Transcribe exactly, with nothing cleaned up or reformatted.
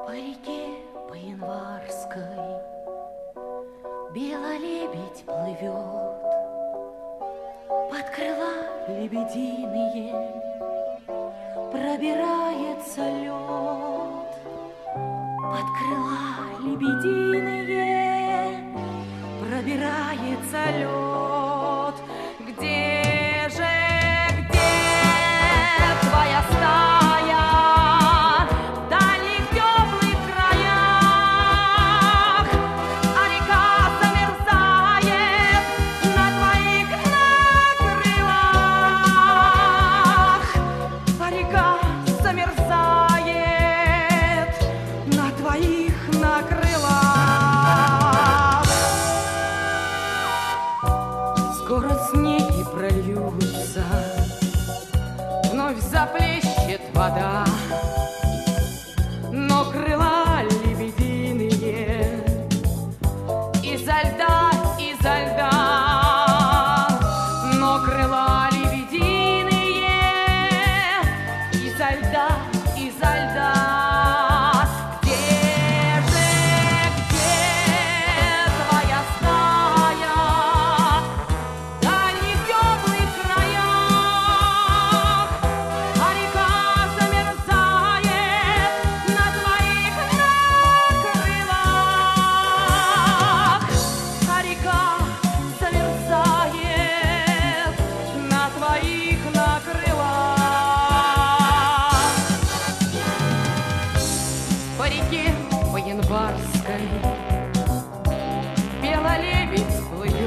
По реке, по Январской белолебедь плывет, под крыла лебединые пробирается лед. Под крыла лебединые пробирается лед. Где же, где твоя стая в дальних теплых краях? А река замерзает на твоих накрылах. А река замерзает на твоих накрылах. Скоро снеги прольются, вновь заплещет вода, но крыла лебединые изо льда, изо льда, но крыла лебединые изо льда, изо льда. Где же, где твоя стая в дальних теплых краях? А река замерзает на твоих накрылах. А река замерзает на твоих накрылах. По реке, по Январской белолебедь плывет,